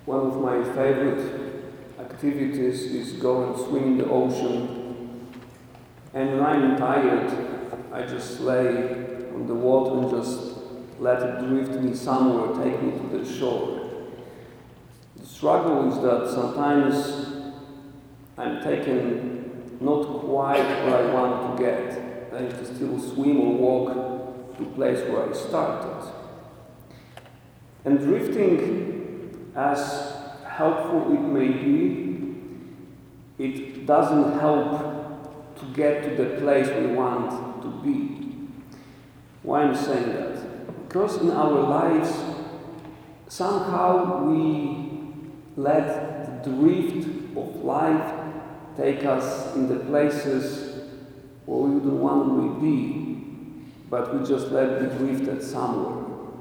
One of my favorite activities is go and swim in the ocean. And when I'm tired, I just lay on the water and just let it drift me somewhere, take me to the shore. The struggle is that sometimes I'm taken not quite where I want to get. I have to still swim or walk to the place where I started. And drifting, as helpful it may be, it doesn't help to get to the place we want to be. Why I'm saying that? Because in our lives, somehow we let the drift of life take us in the places where we wouldn't want to be, but we just let it drift somewhere.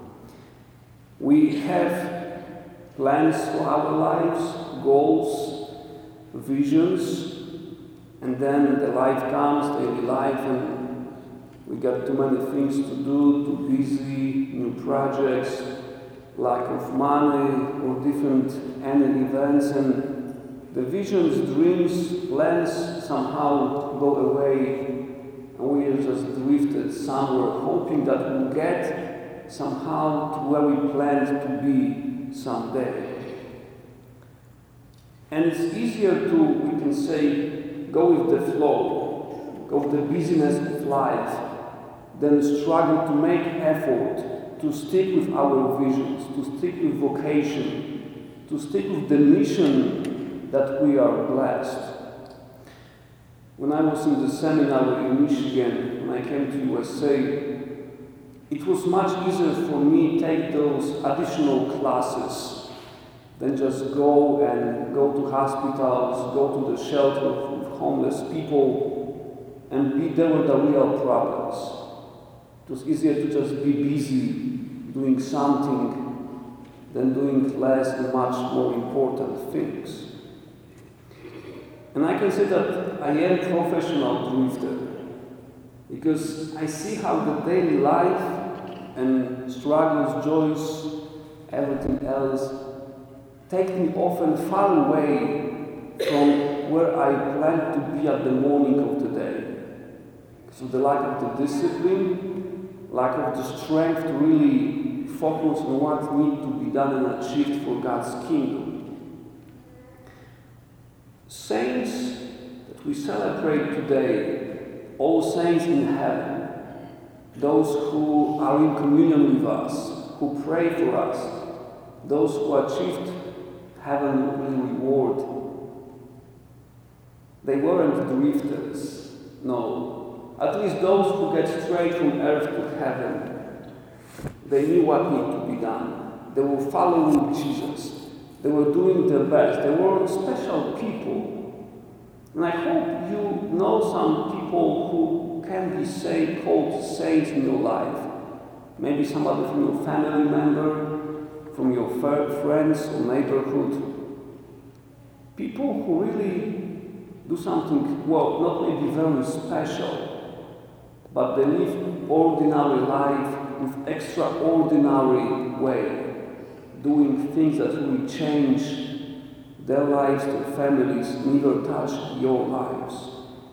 We have plans for our lives, goals, visions, and then the life comes, daily life, and we got too many things to do, too busy, new projects, lack of money, or different any events, and the visions, dreams, plans somehow go away, and we are just drifted somewhere, hoping that we'll get somehow to where we planned to be someday. And it's easier to, we can say, go with the flow, go with the busyness of life, than struggle to make effort to stick with our visions, to stick with vocation, to stick with the mission that we are blessed. When I was in the seminar in Michigan, when I came to USA, it was much easier for me to take those additional classes than just go to hospitals, go to the shelter with homeless people, and be there with the real problems. It was easier to just be busy doing something than doing less and much more important things. And I can say that I am a professional drifter, because I see how the daily life and struggles, joys, everything else take me often far away from where I plan to be at the morning of the day. So the lack of the discipline, lack of the strength to really focus on what needs to be done and achieved for God's kingdom. Saints that we celebrate today, all saints in heaven, those who are in communion with us, who pray for us, those who achieved heavenly reward, they weren't drifters, no. At least those who get straight from earth to heaven, they knew what needed to be done. They were following Jesus. They were doing their best. They were special people. And I hope you know some people who can be called saints in your life. Maybe somebody from your family member, from your friends or neighborhood. People who really do something, well, not maybe very special, but they live ordinary life with extraordinary way, doing things that will change their lives, their families, neither touch your lives.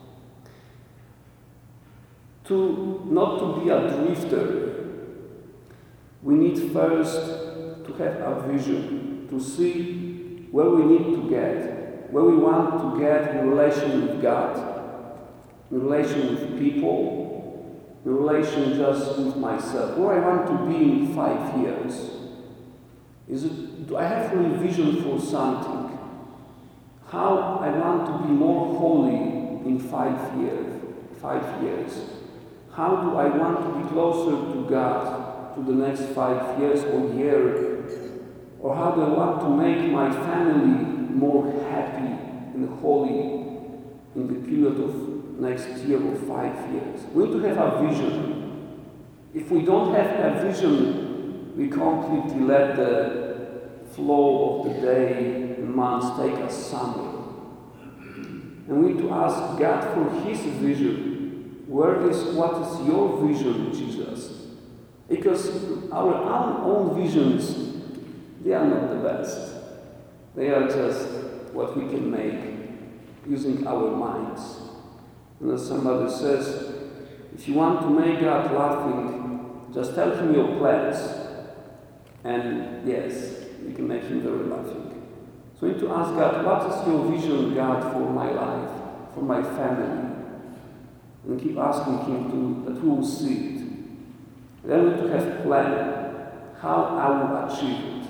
Not to be a drifter, we need first to have a vision, to see where we need to get, where we want to get in relation with God, in relation with people, in relation just with myself, where I want to be in 5 years. Do I have a vision for something? How I want to be more holy in 5 years. How do I want to be closer to God to the next 5 years or year? Or how do I want to make my family more happy and holy in the period of next year or 5 years? We need to have a vision. If we don't have a vision, we completely let the flow of the day and months take us somewhere. And we need to ask God for His vision. What is your vision, Jesus? Because our own visions, they are not the best. They are just what we can make using our minds. And as somebody says, if you want to make God laughing, just tell him your plans. And yes, you can make him very laughing. So we need to ask God, what is your vision, God, for my life, for my family? And keep asking him that we will see it. And then we need to have a plan, how I will achieve it.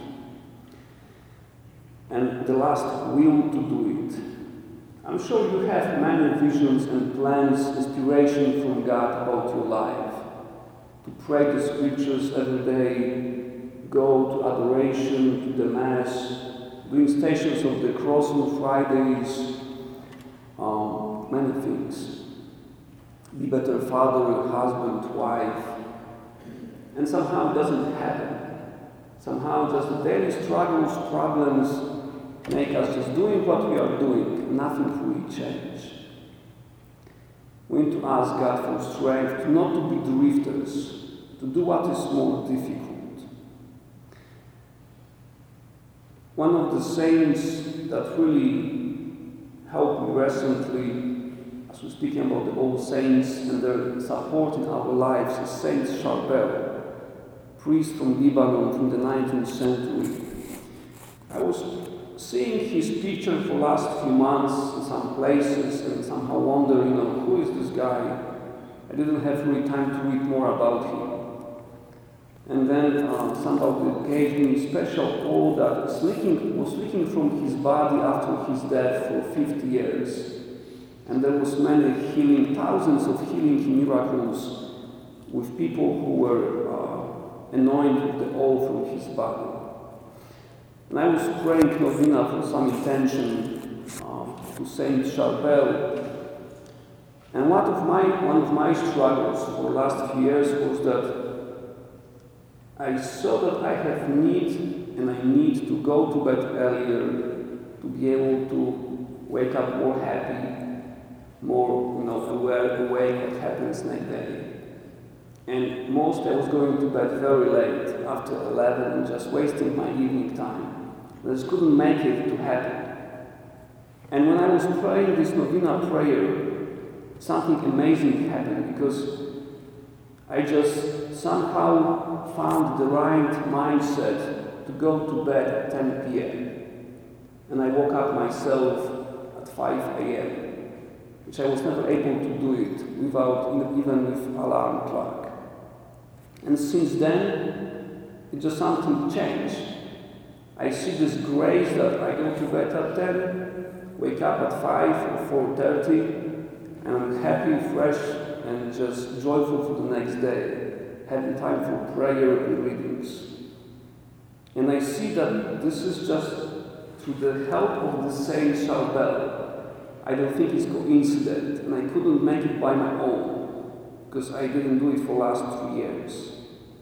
And the last, will to do it. I'm sure you have many visions and plans, inspiration from God about your life. To pray the scriptures every day, go to adoration, to the Mass, doing Stations of the Cross on Fridays, many things. Be better father, husband, wife. And somehow it doesn't happen. Somehow just the daily struggles, problems, make us just doing what we are doing, nothing really change. We need to ask God for strength not to be drifters, to do what is more difficult. One of the saints that really helped me recently, as we're speaking about the old saints and their support in our lives, is Saint Charbel, priest from Lebanon from the 19th century. I was seeing his picture for the last few months in some places and somehow wondering, who is this guy? I didn't have really time to read more about him. And then somebody gave me a special call that was leaking from his body after his death for 50 years. And there was many healing, thousands of healing miracles with people who were anointed with the oil from his body. And I was praying novena for some intention to Saint Charbel. And one of my struggles for the last few years was that I saw that I have need, and I need to go to bed earlier to be able to wake up more happy, more aware what happens next day. And most I was going to bed very late, after 11, and just wasting my evening time. I just couldn't make it to happen. And when I was praying this novena prayer, something amazing happened, because I just somehow found the right mindset to go to bed at 10 p.m. And I woke up myself at 5 a.m., which I was never able to do it without even with alarm clock. And since then, it just something changed. I see this grace that I go to bed at 10, wake up at 5 or 4:30, and I'm happy, fresh, and just joyful for the next day, having time for prayer and readings. And I see that this is just through the help of the Saint Charbel. I don't think it's coincidence, and I couldn't make it by my own, because I didn't do it for the last 3 years.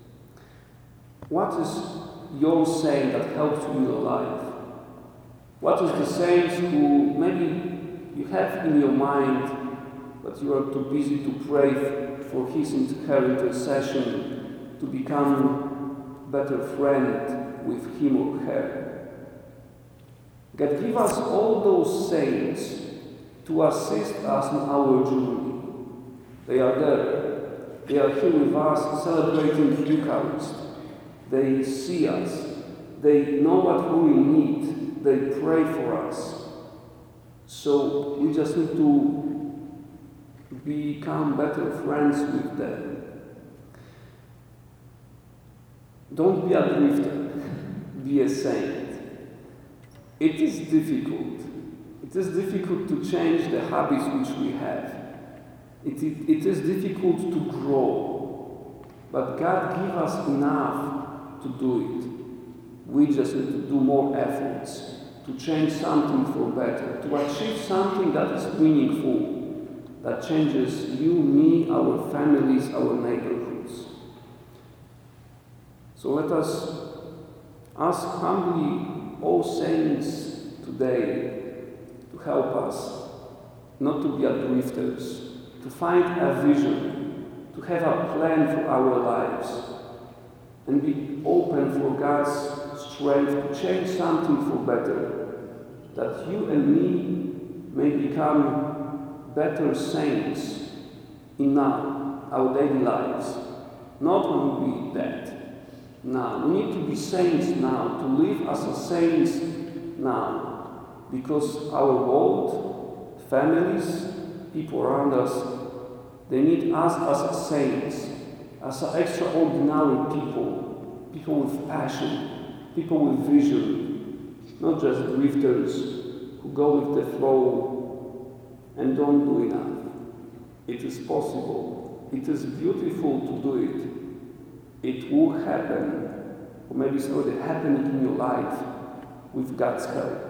What is your saint that helps you in your life? What is the saint who maybe you have in your mind, but you are too busy to pray for her intercession, to become a better friend with him or her? God, give us all those saints to assist us in our journey. They are there. They are here with us celebrating the Eucharist. They see us. They know what we need. They pray for us. So we just need to become better friends with them. Don't be a drifter. Be a saint. It is difficult. It is difficult to change the habits which we have. It is difficult to grow. But God gives us enough to do it. We just need to do more efforts to change something for better, to achieve something that is meaningful, that changes you, me, our families, our neighborhoods. So let us ask humbly all saints today to help us not to be drifters, to find a vision, to have a plan for our lives, and be open for God's strength to change something for better that you and me may become better saints in now, our daily lives, not when we dead. Now, we need to be saints now, to live as a saints now, because our world, families, people around us, they need us as saints, as extraordinary people, people with passion, people with vision, not just drifters who go with the flow and don't do enough. It is possible. It is beautiful to do it. It will happen, or maybe it's already happening in your life with God's help.